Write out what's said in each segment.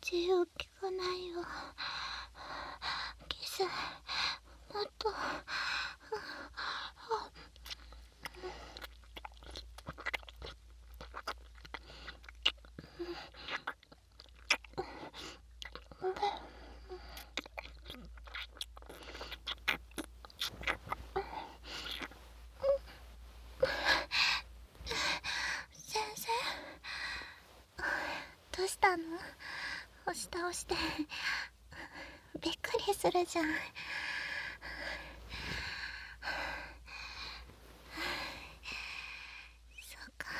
口を聞かないよ。キス、もっと。先生、どうしたの？押し倒してびっくりするじゃん。そうか、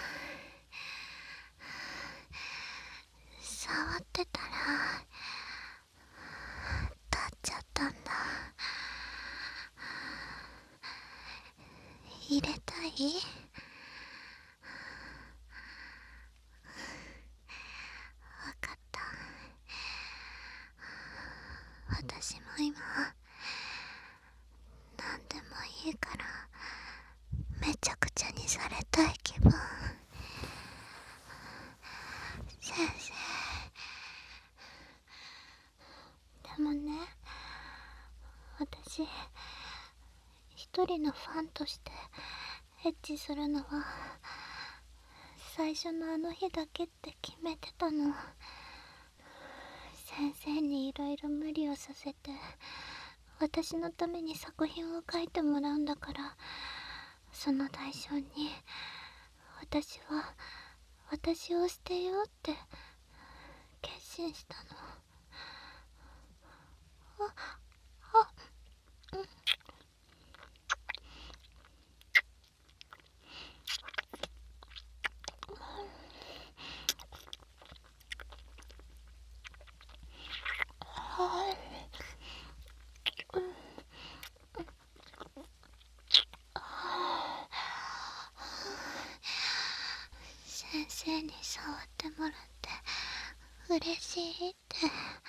触ってたら立っちゃったんだ。入れたい？わかった。私も今何でもいいからめちゃくちゃにされたい気分。先生、でもね、私一人のファンとしてエッチするのは最初のあの日だけって決めてたの。先生にいろいろ無理をさせて私のために作品を書いてもらうんだから、その代償に私は私を捨てようって決心したの。先生に触ってもらって嬉しいって、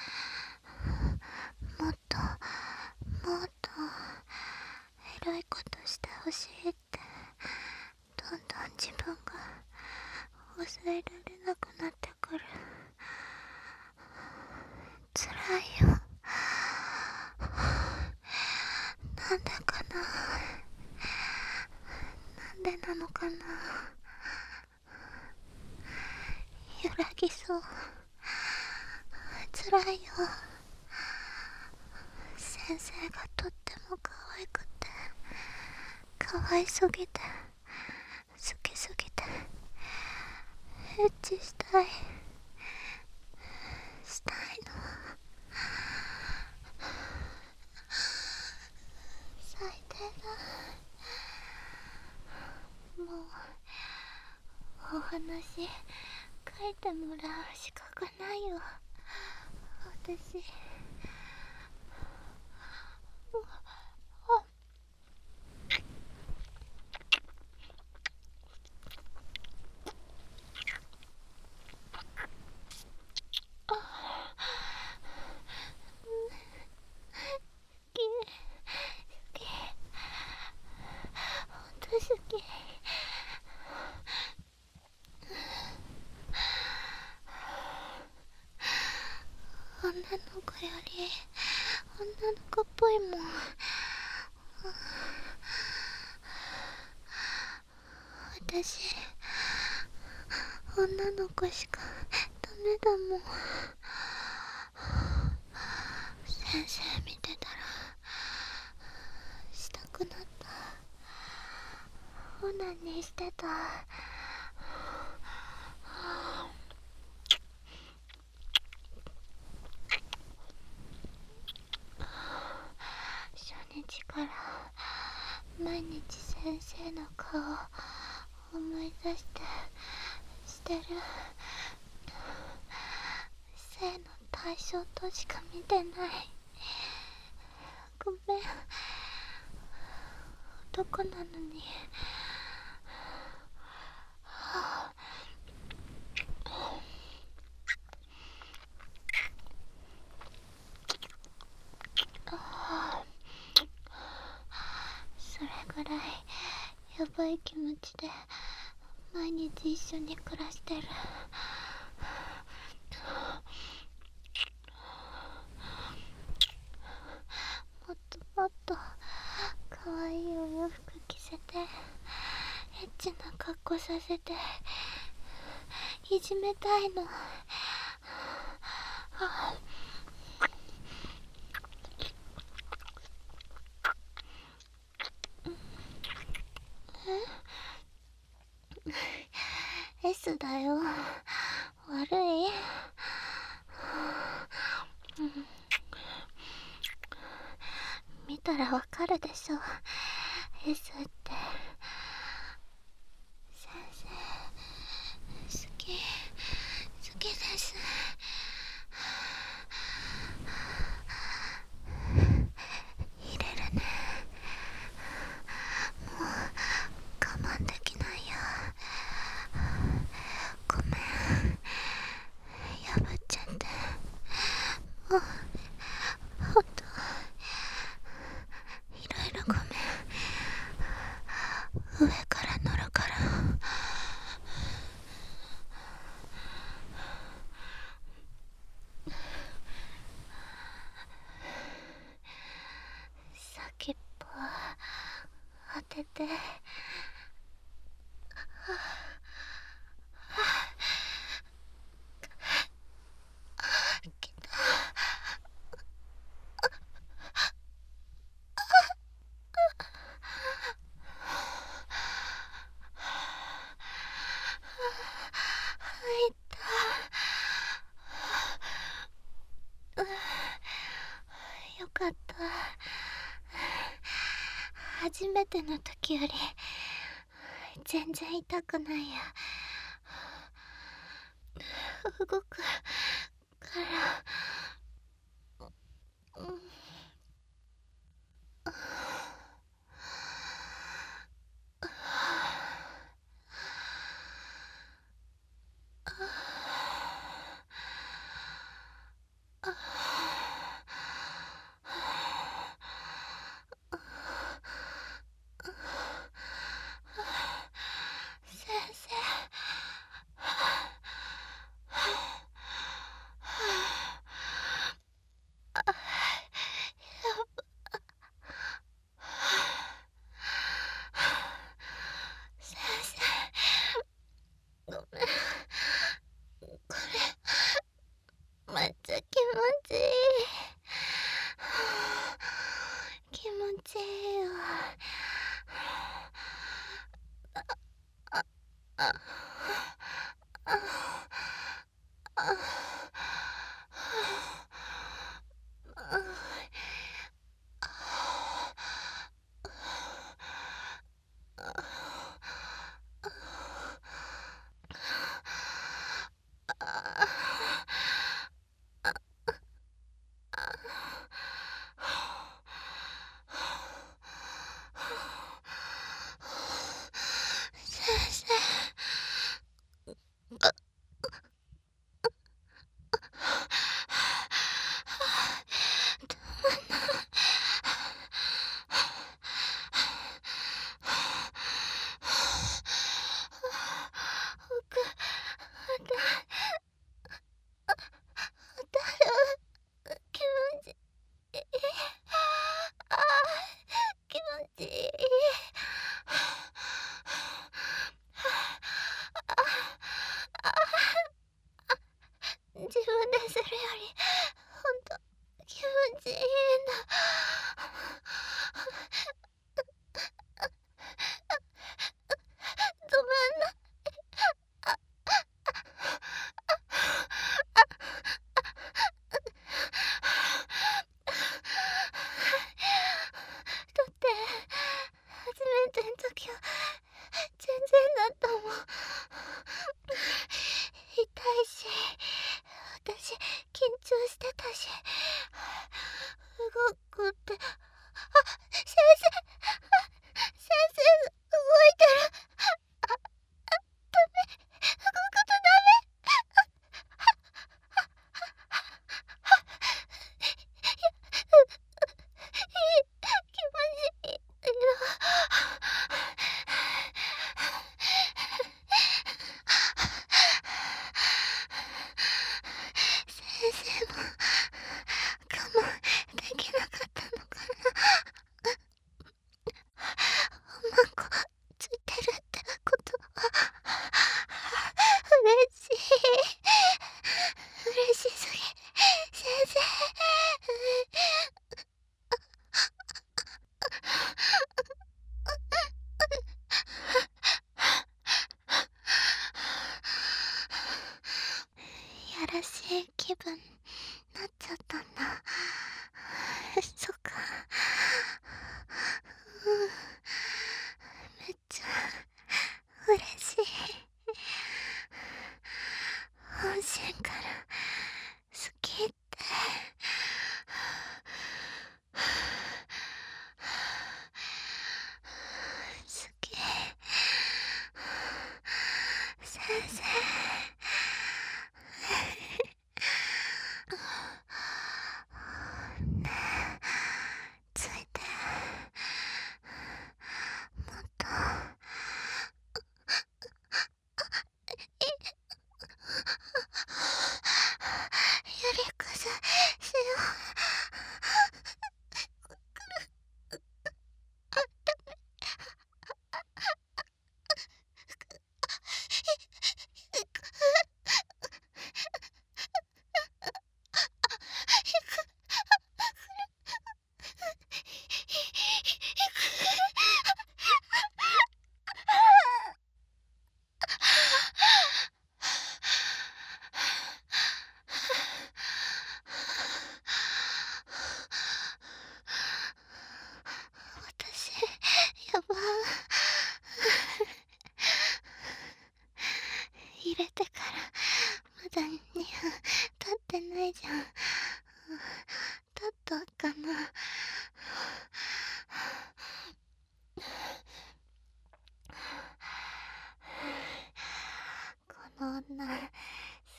もっともっとエロいことしてほしいって、どんどん自分が抑えられなくなってくる。辛いよ。なんでかな。なんでなのかな。揺らぎそう。辛いよ。先生がとっても可愛くて、可愛すぎて、好きすぎて、エッチしたいの。最低だ。もうお話書いてもらう資格ないよ、私。好き。女の子より女の子っぽいもん。私女の子しかダメだもん。先生見てたらしたくなった。オナニーしてた。初日から毎日先生の顔を思い出してる。性の対象としか見てない。ごめん、男なのに。それぐらいやばい気持ちで毎日一緒に暮らしてる。 チな格好させていじめたいの。S だよ。悪い？見たらわかるでしょ。S って。先生、好きです。入れるね。もう我慢できないよ。ごめん、破っちゃって。もうほんといろいろごめん。上から乗るから。先っぽ当てて。来た。入った。よかった。初めての時より全然痛くないや。動くから。先生。先生、ごめん。これめっちゃ気持ちいい。気持ちいいよ。先生。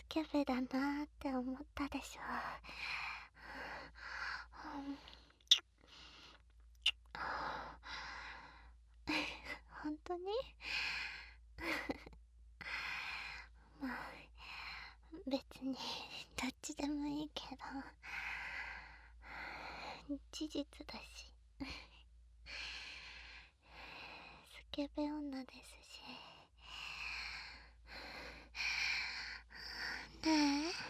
ケベだなーって思ったでしょ。本当にまあ別にどっちでもいいけど、事実だしスケベ女ですし。ねえ、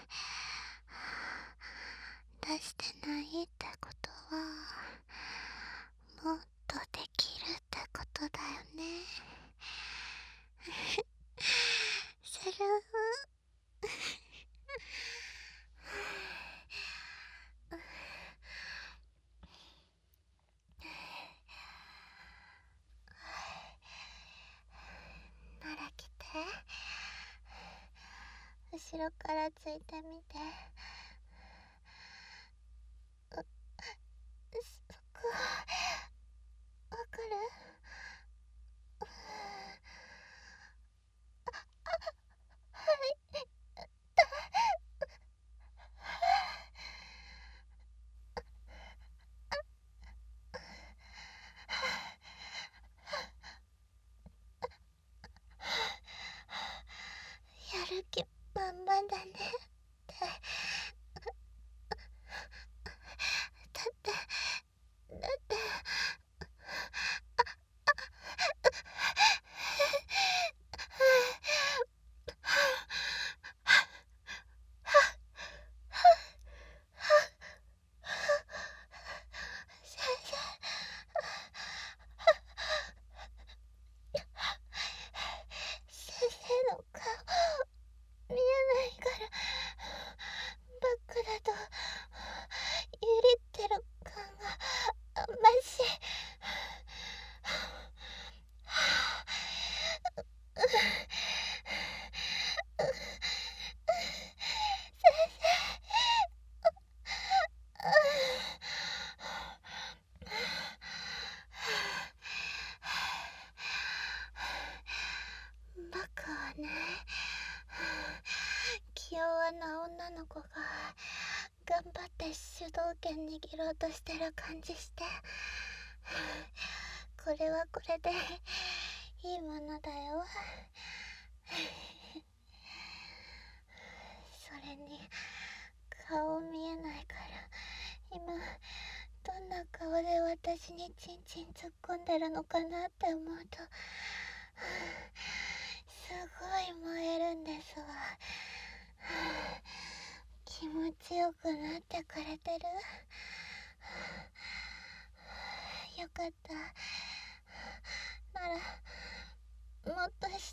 出してないってことはもっとできるってことだよね。するなら来て、後ろからついてみて。そこわかる？やる気満々だねって。だって先生の顔見えないから、バックだと揺れてる感がましい。バカはね、気弱な女の子が頑張って主導権握ろうとしてる感じして、これはこれでいいものだよ。それに顔見えないから、今どんな顔で私にチンチン突っ込んでるのかなって思うと、すごい燃えるんですわ。気持ちよくなってくれてる？よかった。ならもっとして。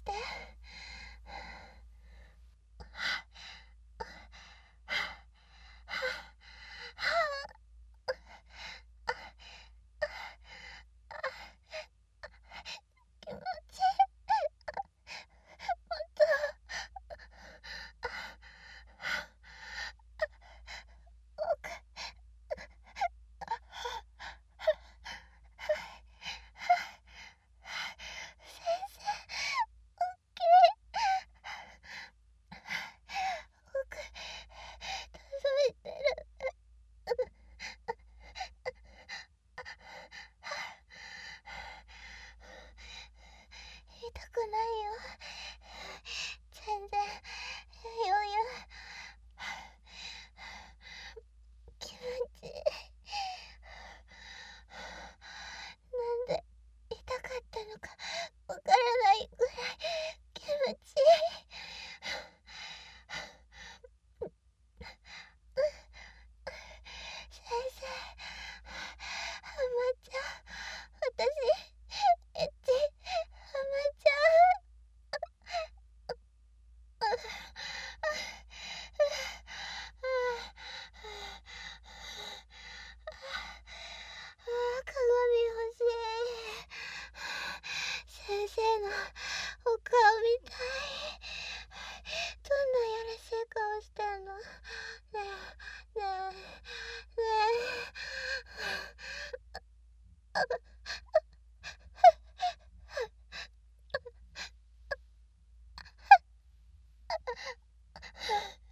気持ちいい。もっと。奥。先生、おっきい。奥届いてる。痛くないよ。全然余裕。気持ちいい。なんで痛かったのかわからないぐらい気持ちいい。先生、ハマちゃん、私エッチハマちゃん。鏡欲しい。先生のお顔見たい。どんなやらしい顔してんの？ねえ、ねえ、ねえ。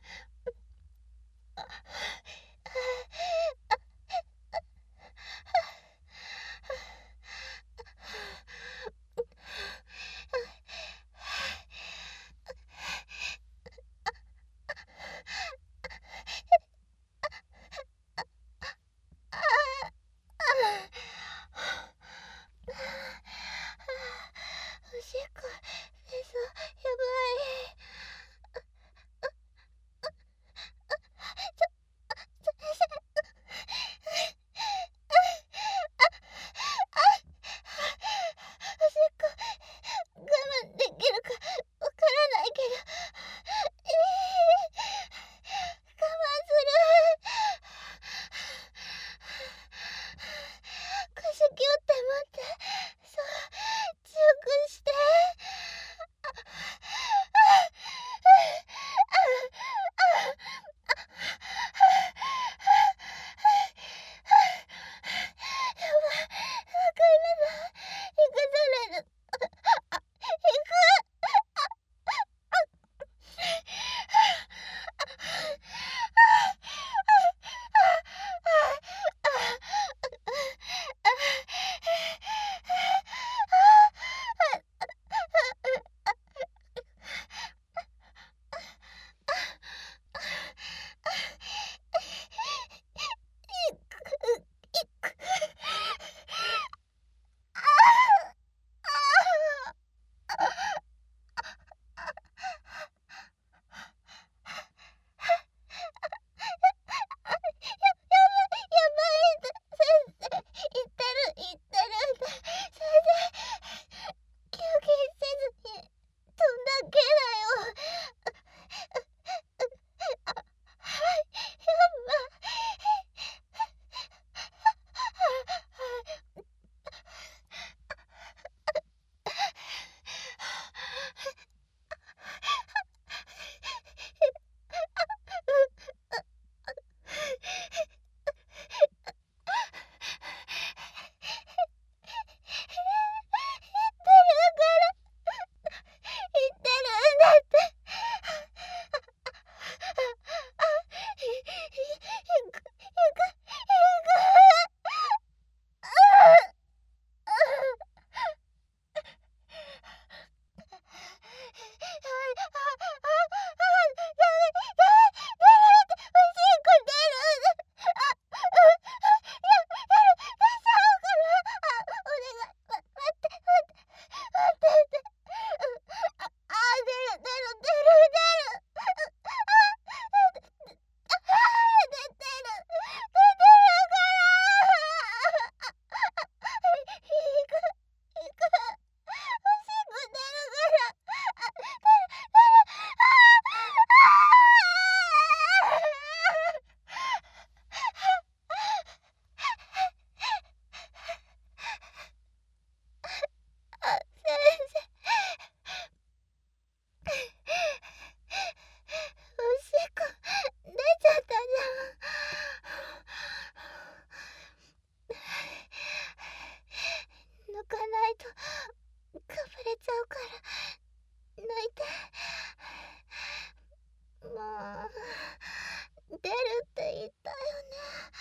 かぶれちゃうから泣いて。もう出るって言ったよね。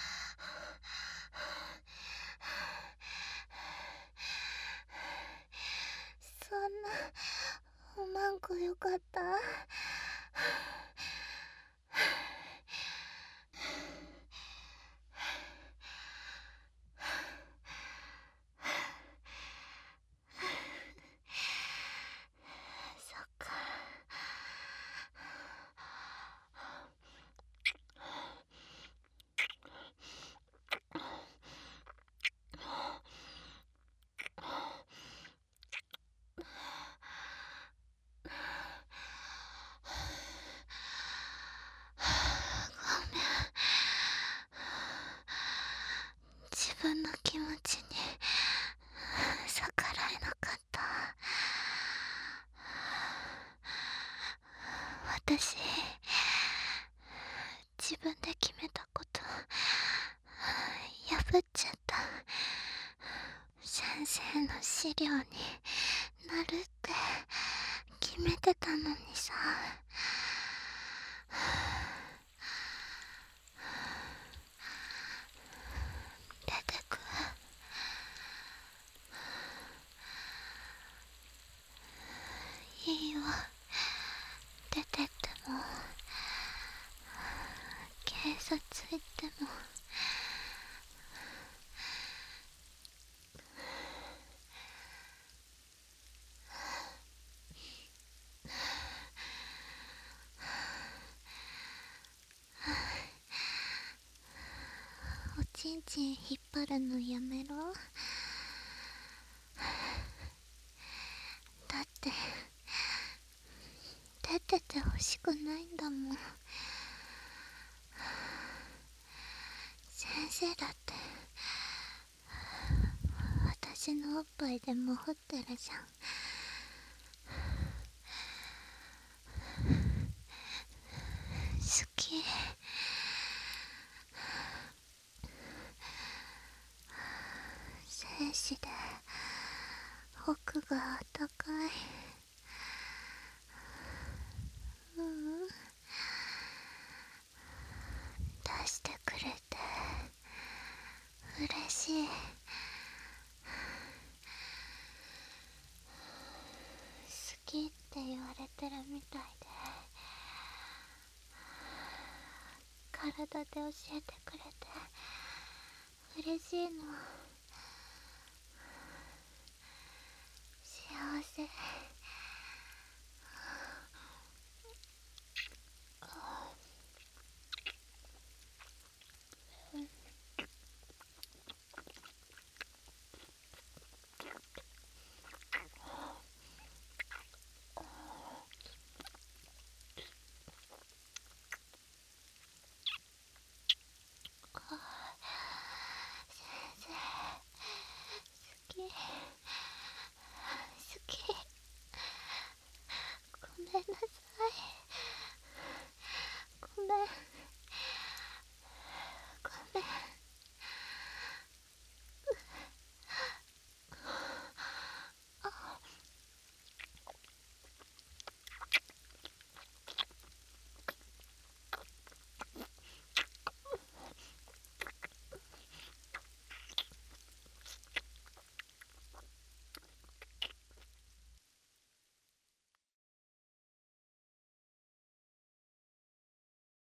そんなおまんこよかった。そっか。ごめん。自分の気持ちに逆らえなかった。私、自分で決めたこと破っちゃった。先生の資料になるって決めてたのにさ。出てく。いいよ、出てっても警察行っても。おちんちん引っ張るのやめろ。だって出ててほしくないんだもん。先生だって私のおっぱいでも掘ってるじゃん。好き。精子で奥があったかい。出してくれて嬉しい。好きって言われてるみたいで体で教えてくれて嬉しいの。幸せ。